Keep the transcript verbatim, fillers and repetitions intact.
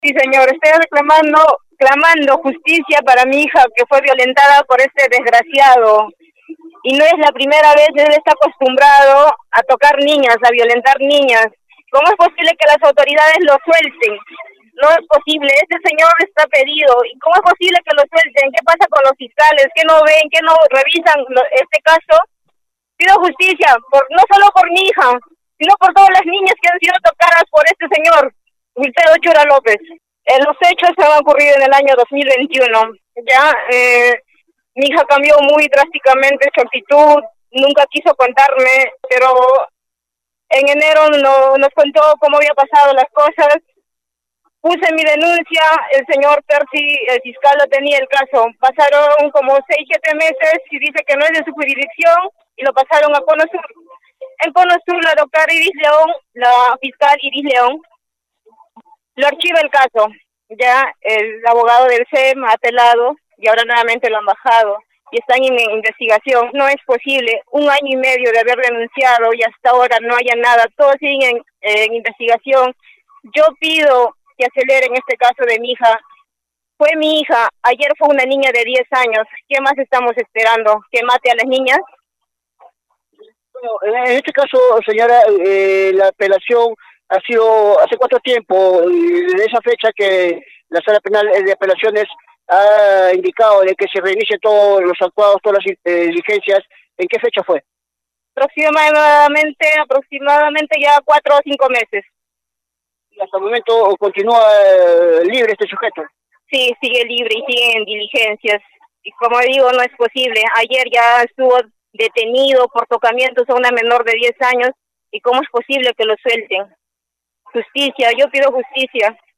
Sí, señor, estoy reclamando, clamando justicia para mi hija que fue violentada por este desgraciado. Y no es la primera vez, él está acostumbrado a tocar niñas, a violentar niñas. ¿Cómo es posible que las autoridades lo suelten? No es posible, este señor está pedido. ¿Y cómo es posible que lo suelten? ¿Qué pasa con los fiscales? ¿Qué no ven? ¿Qué no revisan lo, este caso? Pido justicia, por, no solo por mi hija, sino por todas las niñas que han sido tocadas por este señor, Wilfredo Chura López. Eh, los hechos han ocurrido en el año dos mil veintiuno. Ya, eh, mi hija cambió muy drásticamente su actitud, nunca quiso contarme, pero en enero no, nos contó cómo había pasado las cosas. Puse mi denuncia, el señor Percy, el fiscal, lo tenía el caso. Pasaron como seis, siete meses y dice que no es de su jurisdicción y lo pasaron a Cono Sur. En Cono Sur, la doctora Iris León, la fiscal Iris León, lo archiva el caso. Ya el abogado del C E M ha apelado y ahora nuevamente lo han bajado y están en investigación. No es posible un año y medio de haber denunciado y hasta ahora no haya nada. Todos siguen en, en investigación. Yo pido que aceleren este caso de mi hija. Fue mi hija, ayer fue una niña de diez años. ¿Qué más estamos esperando? ¿Que mate a las niñas? Bueno, en este caso, señora, eh, la apelación ha sido hace cuánto tiempo, y desde esa fecha que la Sala Penal de Apelaciones ha indicado de que se reinicie todos los actuados, todas las eh, diligencias. ¿En qué fecha fue? Aproximadamente, aproximadamente ya cuatro o cinco meses. Y hasta el momento continúa eh, libre este sujeto. Sí, sigue libre y sigue en diligencias. Y como digo, no es posible. Ayer ya estuvo detenido por tocamientos a una menor de diez años. ¿Y cómo es posible que lo suelten? Justicia, yo pido justicia.